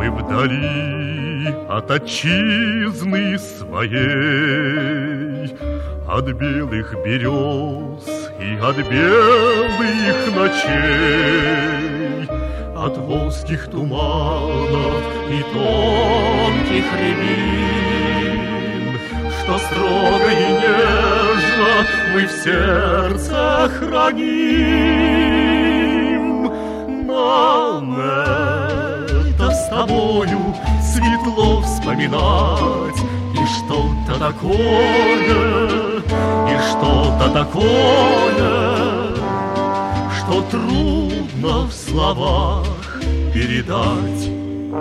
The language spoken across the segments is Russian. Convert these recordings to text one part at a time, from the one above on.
мы вдали от отчизны своей, от белых берез и от белых ночей, от волжских туманов и тонких рябин, что строго и нежно мы в сердце храним. Нам это с тобою светло вспоминать, и что-то такое, что трудно в словах передать.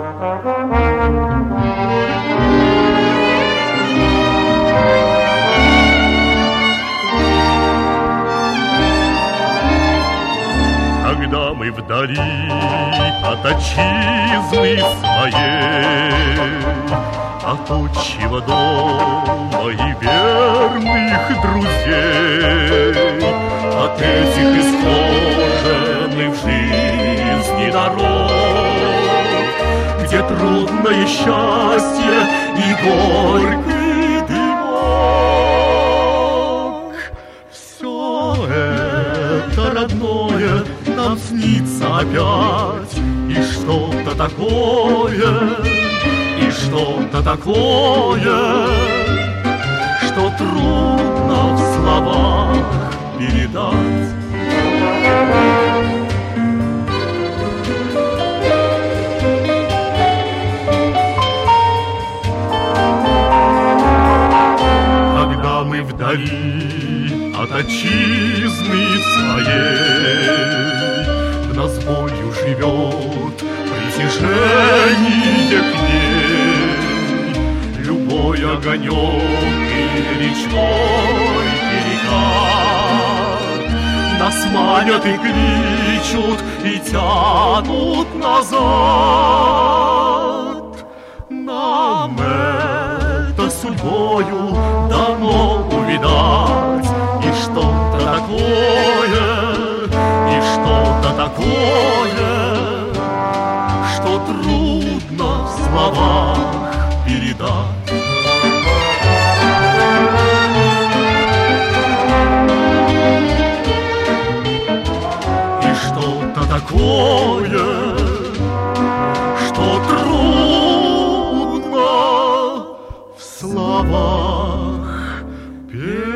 Когда мы вдали от отчизны своей, от отчего дома и верных друзей, от этих исхоженных в жизни дорог, где трудное счастье и горький дымок. Все это родное нам снится опять, и что-то такое, что трудно в словах передать. Когда мы вдали от отчизны своей, в нас болью живет притяжение к ней, любой огонек и речной перекат нас манят и кличут и тянут назад. Нам это судьбою дано увидать, и что-то такое, что трудно в словах передать. И что-то такое, что трудно в словах передать.